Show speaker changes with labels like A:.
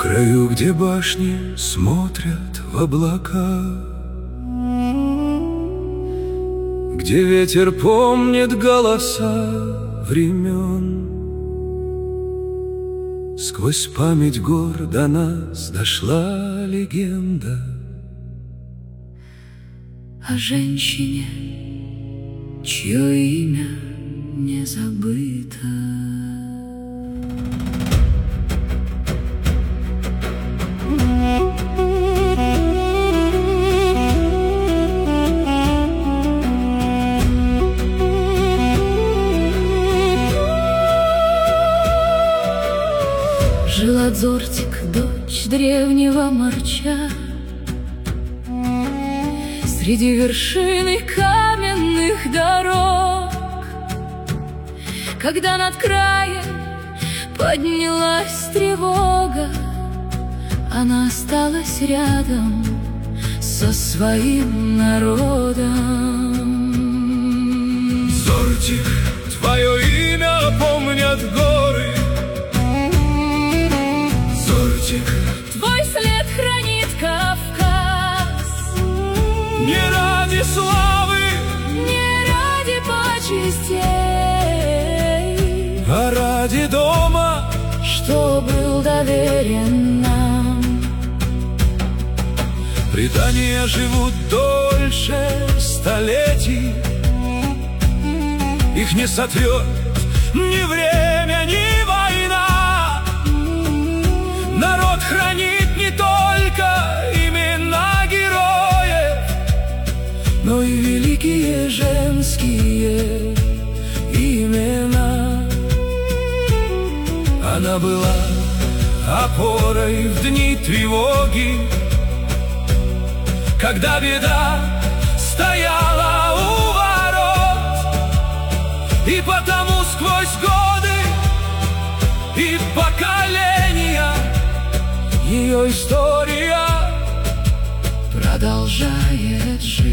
A: краю, где башни смотрят в облака, где ветер помнит голоса времен. Сквозь память гор до нас дошла легенда
B: о женщине, чье имя не забыто. Жила Дзортик, дочь древнего Марча, среди вершин и каменных дорог. Когда над краем поднялась тревога, она осталась рядом со своим народом.
A: Зортик, твое имя помнят горы. Зортик,
B: твой след хранит Кавказ.
A: Не ради славы,
B: не ради почестей,
A: а ради дома,
B: что был доверен нам.
A: Предания живут дольше столетий, их не сотрет ни время, ни война. Народ хранит не только имена героев, но и великие женские имена. Она была опорой в дни тревоги, когда беда стояла у ворот. И потому сквозь годы и поколения ее история
B: продолжает жить.